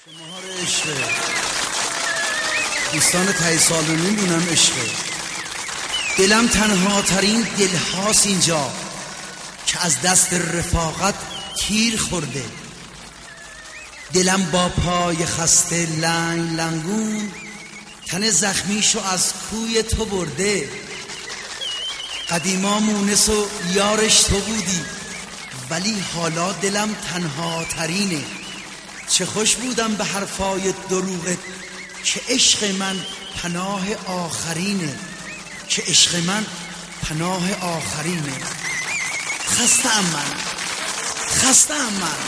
مهار عشقه دوستان ته سال و نمیدونم عشقه دلم تنها ترین دل هاست اینجا که از دست رفاقت تیر خورده دلم با پای خسته لنگ لنگون تن زخمیشو از کوی تو برده قدیما مونس و یارش تو بودی ولی حالا دلم تنها ترینه چه خوش بودم به حرفای دروغت که عشق من پناه آخرینه که عشق من پناه آخرینه خسته‌ام من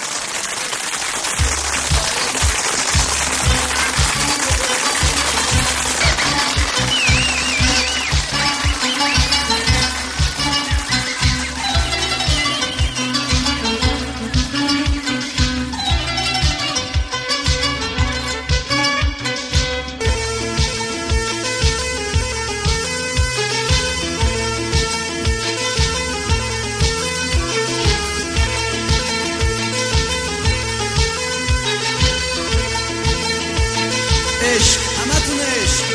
عشق همتون عشق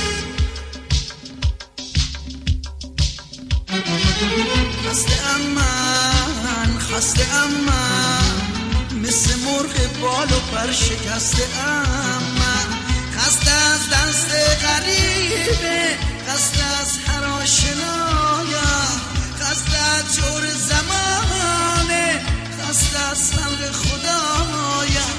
خسته من مثل مرغ بال و پر شکسته من خسته از دست غریبه خسته از هر آشنایم خسته از جور زمانه خسته از خلق خدایم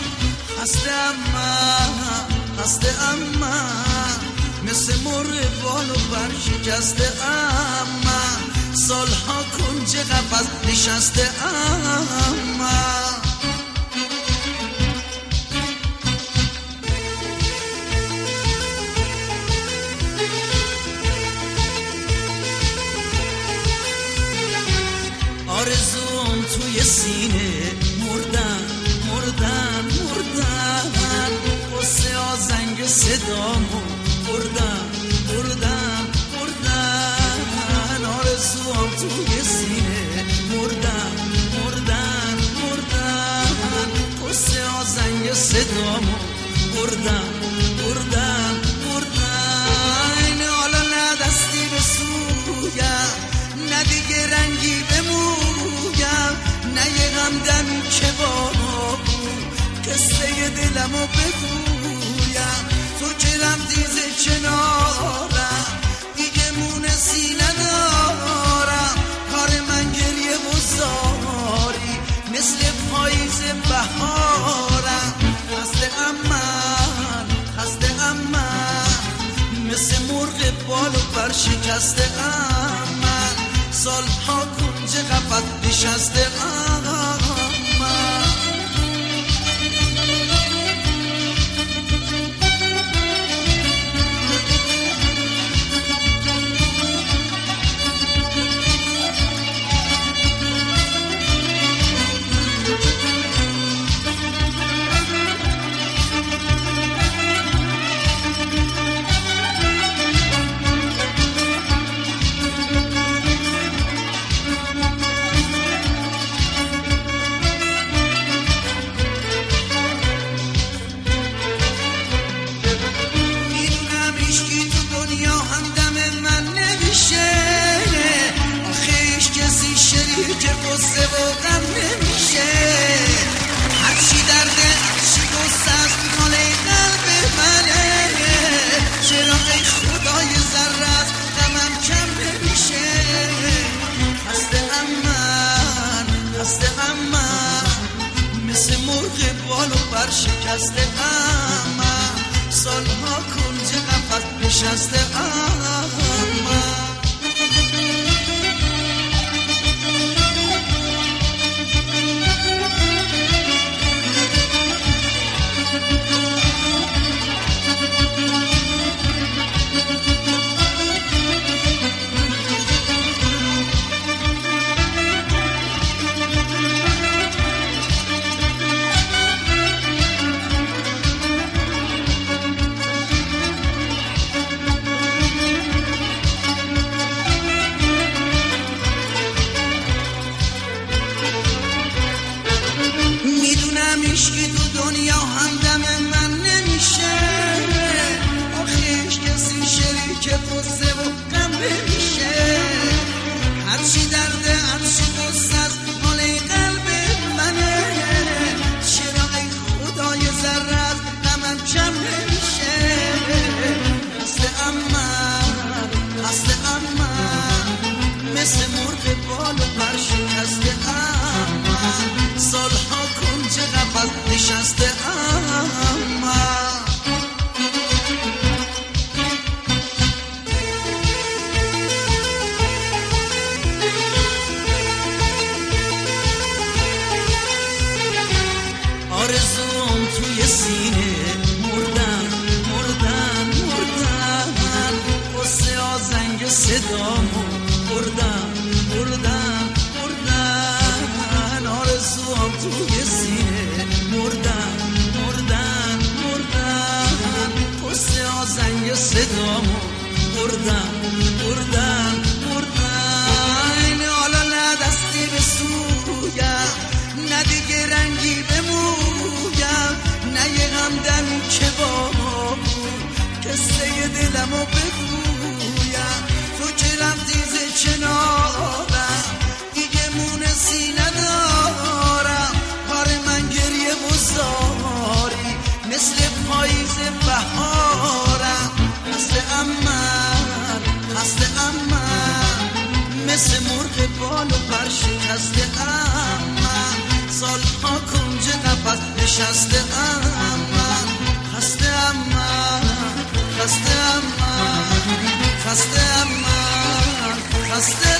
خسته اما مثل مرغ بال و پر شکسته اما سالها کنج قفس نشسته اما آرزوم توی سینه مردن قصه آزنگ صدامو بردن آرزوام توی سینه مردن قصه آزنگ صدامو بردن حالا نه دستی به سویم نه دیگه رنگی به مویم نه یه غمدمی که با قصه دلمو بگویم تو که رفتی ز کنارم دیگه مونسی ندارم کار من گریه و زاری مثل پاییز بهارم خسته من مثل مرغ بال و پر شکسته من سالها کنج قفس نشسته که قصه و غم نمیشه هرچی درده هرچی قصه است مال قلب منه چرا ای خدای ذره است غمم کم نمیشه خسته من مثل مرغ بال و پر شکسته من سالها کنج قفس نشسته من عشقی تو دنیا همدمه نشسته آرزوم توی سینه مردن مردن مردن قصه آزنگ صدامو بردن بردن بردن آرزوم توی سینه مردن مردن مردن قصه آزنگ صدامو بردن بردن بردن حالا نه دستی به سویم نه دیگه رنگی به مویم نه یه غمدمی که با قصه دلمو بگویم تو که رفتی ز کنارم دیگه مونسی ندارم کار من گریه بزاری مثل پاییز بهارم مثل امن مثل امن مثل مرغ بال و پر شکسته امن سالها کنج نفس نشسته امن خسته امن خسته امن خسته امن خسته